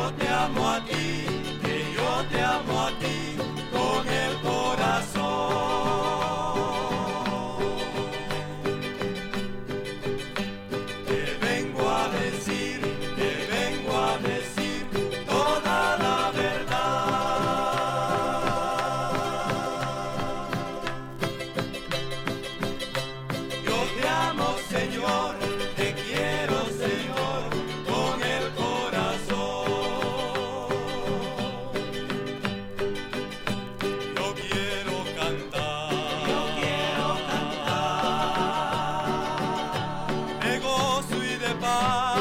yo te amo a ti, que yo te amo a ti con el corazón. Te vengo a decir toda la verdad. Yo te amo, Señor, te quiero, Señor, con el corazón. Yo quiero cantar de gozo y de paz.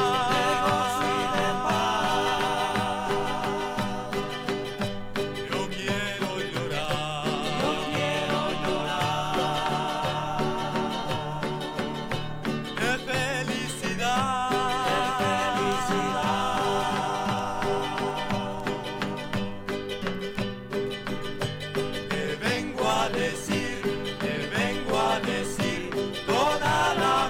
Yo quiero llorar de felicidad. Te vengo a decir toda la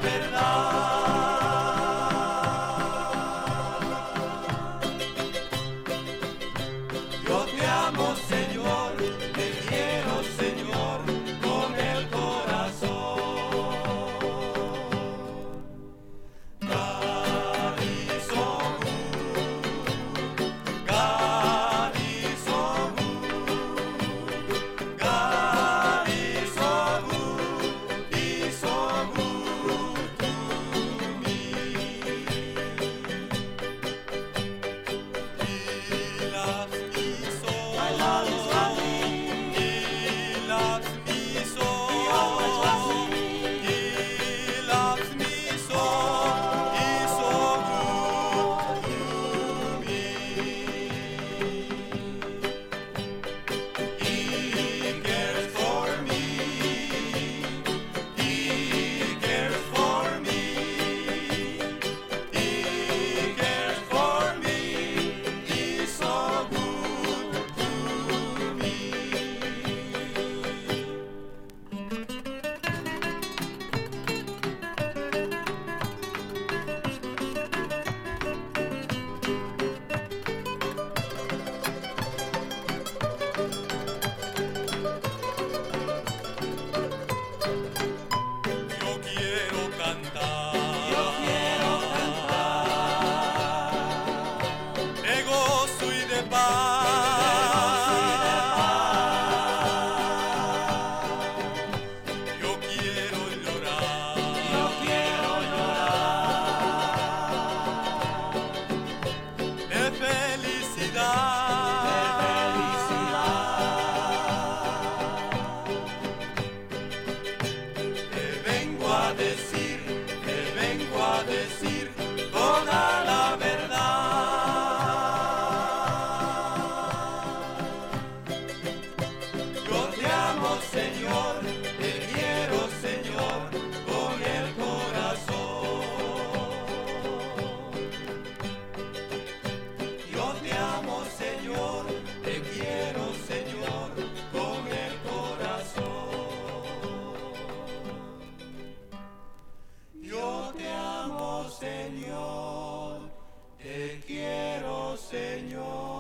verdad. Yo te amo, Señor, te quiero, Señor, con el corazón. God is so good. God is so good. God is so good. He's so good to me. He loves me so. My love is loving. He loves me so. He always loves me. He loves me so. He's so good to me. He cares for me. He cares for me. He cares for me. He's so good to me. Yo quiero cantar de gozo y de paz. Yo quiero llorar de felicidad. Te vengo a decir toda la verdad. Yo te amo, Señor, te quiero, Señor, con el corazón. Yo te amo, Señor, te quiero, Señor, con el corazón. Yo te amo, Señor, te quiero, Señor.